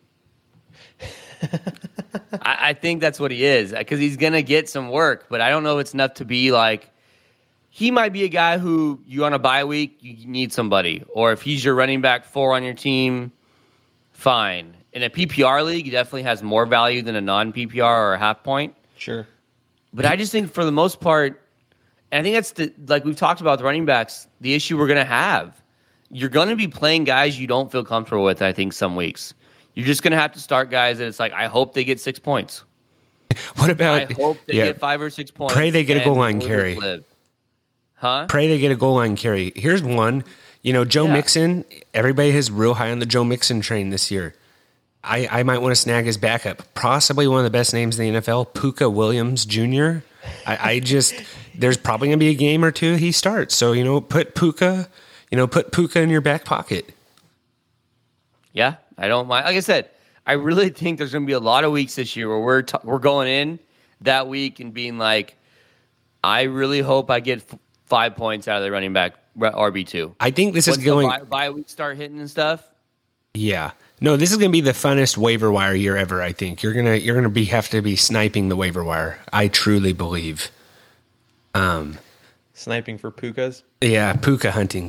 I think that's what he is because he's going to get some work, but I don't know if it's enough to be like, he might be a guy who you on a bye week, you need somebody. Or if he's your running back 4 on your team, fine. In a PPR league, he definitely has more value than a non-PPR or a half point. Sure. But I just think for the most part, and I think that's like we've talked about the running backs, the issue we're going to have. You're going to be playing guys you don't feel comfortable with, I think, some weeks. You're just going to have to start guys that it's like, I hope they get 6 points. what about I hope they get 5 or 6 points. Pray they get a goal line carry. Huh? Pray they get a goal line carry. Here's one. Joe Mixon, everybody is real high on the Joe Mixon train this year. I might want to snag his backup. Possibly one of the best names in the NFL, Puka Williams Jr. There's probably going to be a game or two he starts. So, put Puka in your back pocket. Yeah, I don't mind. Like I said, I really think there's going to be a lot of weeks this year where we're going in that week and being like, I really hope I get 5 points out of the running back RB2. I think this is going bye week start hitting and stuff. Yeah. No, this is going to be the funnest waiver wire year ever, I think. You're going to have to be sniping the waiver wire. I truly believe. Sniping for Pukas? Yeah, Puka hunting.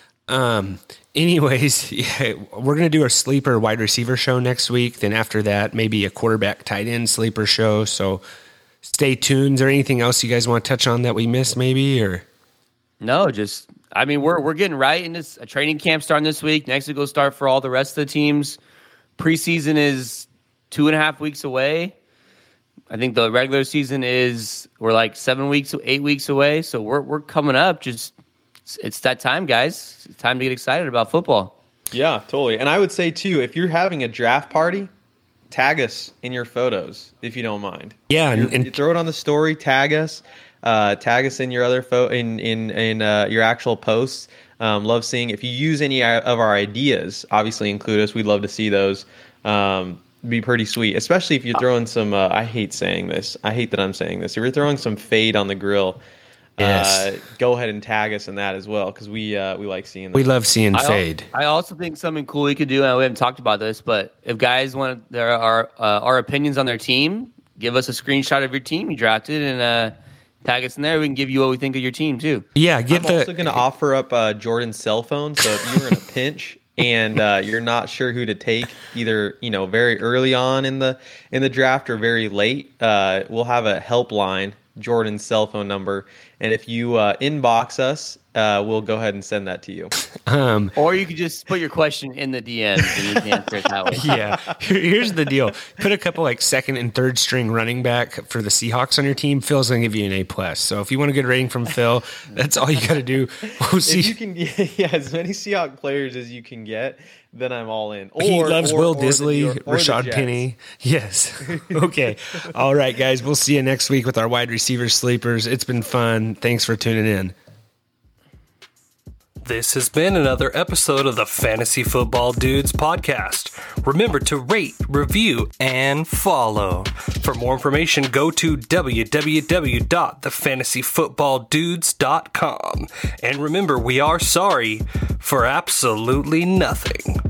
Anyways, yeah, we're going to do a sleeper wide receiver show next week. Then after that, maybe a quarterback tight end sleeper show. So stay tuned. Is there anything else you guys want to touch on that we missed maybe? Or No, we're getting right in this. A training camp starting this week. Next week will start for all the rest of the teams. Preseason is 2.5 weeks away. I think the regular season we're like 8 weeks away. So we're coming up. It's that time, guys. It's time to get excited about football. Yeah, totally. And I would say too, if you're having a draft party, tag us in your photos if you don't mind. Yeah, and throw it on the story. Tag us. Tag us in your other in your actual posts. Love seeing if you use any of our ideas. Obviously, include us. We'd love to see those. Be pretty sweet, especially if you're throwing some. I hate saying this. I hate that I'm saying this. If you're throwing some fade on the grill, yes. Go ahead and tag us in that as well because we like seeing. We love seeing fade. I also think something cool we could do, and we haven't talked about this, but if guys want our opinions on their team, give us a screenshot of your team you drafted and. Tag us in there. We can give you what we think of your team too. Yeah, I'm also going to offer up Jordan's cell phone. So if you're in a pinch and you're not sure who to take, either very early on in the draft or very late, we'll have a helpline, Jordan's cell phone number, and if you inbox us, we'll go ahead and send that to you. Or you could just put your question in the DMs and you can answer it that way. Yeah. Here's the deal. Put a couple like second and third string running back for the Seahawks on your team. Phil's going to give you an A+. So if you want a good rating from Phil, that's all you got to do. We'll see. If you can get as many Seahawks players as you can get, then I'm all in. He loves Will Disley, Rashad Penny. Yes. Okay. All right, guys. We'll see you next week with our wide receiver sleepers. It's been fun. Thanks for tuning in. This has been another episode of the Fantasy Football Dudes podcast. Remember to rate, review, and follow. For more information, go to www.thefantasyfootballdudes.com. And remember, we are sorry for absolutely nothing.